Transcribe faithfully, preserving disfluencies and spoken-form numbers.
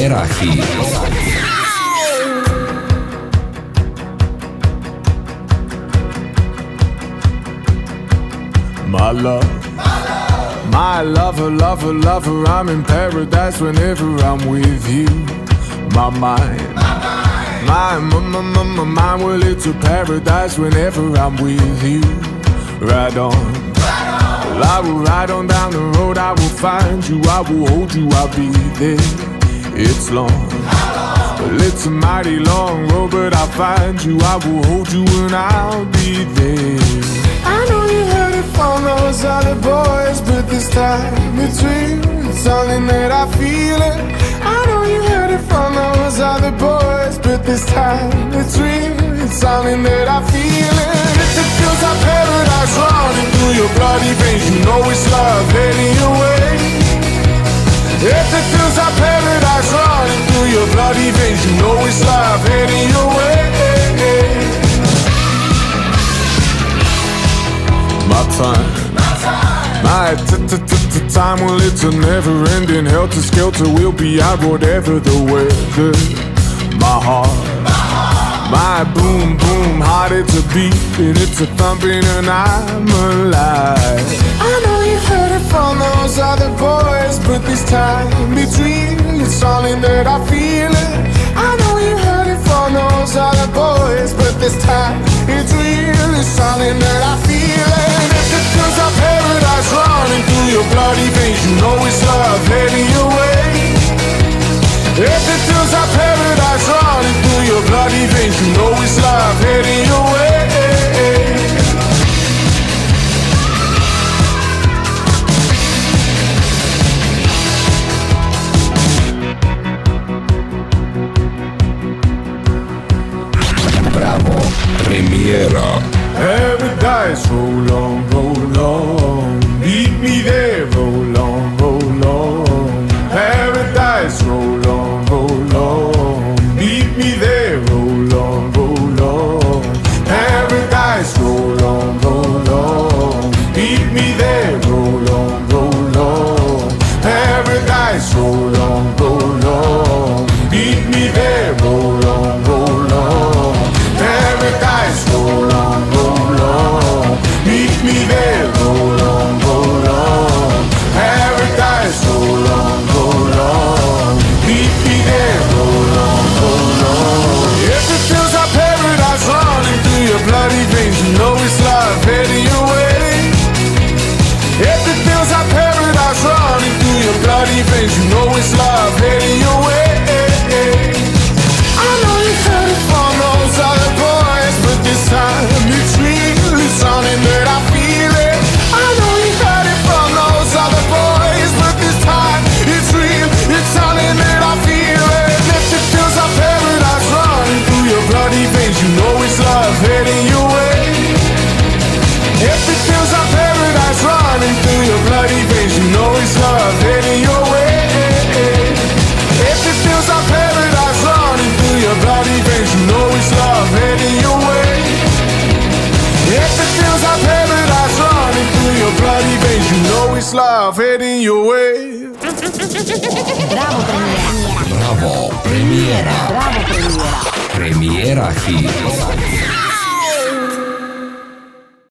Premiera Hit. My love, my lover, lover, lover, I'm in paradise whenever I'm with you. My mind, my, my, my, my, my mind, well it's a paradise whenever I'm with you. Ride on, well, I will ride on down the road, I will find you, I will hold you, I'll be there. It's long, well it's a mighty long road, but I'll find you, I will hold you and I'll be there. I know you heard it from those other boys, but this time it's real, it's something that I feel it. I know you heard it from those other boys, but this time it's real, it's something that I feel it. If it feels like paradise running through your bloody veins, you know it's love heading your way. If it feels like paradise running through your bloody veins, you know it's love heading your way. My time, my t-t-t-t-time, well it's a never-ending helter-skelter. We'll be out whatever the weather. My heart, my boom-boom heart, it's a beating, it's a thumping, and I'm alive. I know you heard it from those other boys, but this time it's real, it's something that I feel it. I know you heard it from those other boys, but this time it's real, it's something that I feel it. If it feels like paradise running through your bloody veins, you know it's love heading your way. If it feels like paradise running through your bloody veins, you know it's love heading your way. Bravo, Premiera. Paradise, roll on, roll on. Meet me there, roll on, roll on. Paradise, roll on, roll on. Meet me there, roll on, roll on. Paradise, roll on, roll on. Meet me there, roll on, roll on. Paradise, roll on, roll on. Meet me there, roll on, roll on. Paradise, roll on, roll on. Meet me there, roll on, roll on. Paradise, roll on, roll on. Meet me there, roll on, roll on. If it feels like paradise running through your bloody veins, you know it's love heading your way. If it feels like paradise running through your bloody veins, you know it's love heading your way. I know you heard it from those other boys, but this time it's real, it's something that I feel it. I know you heard it from those other boys, but this time it's real, it's something that I feel it. If it feels like paradise running through your bloody veins, you know it's love heading your way. If it feels like paradise running through your bloody veins, you know it's love heading your way. If it feels like paradise running through your bloody veins, you know it's love heading your way. If it feels like paradise running through your bloody veins, you know it's love heading your way. Bravo Premiera. Bravo, Premiera. Bravo Premiera. Premiera Hit.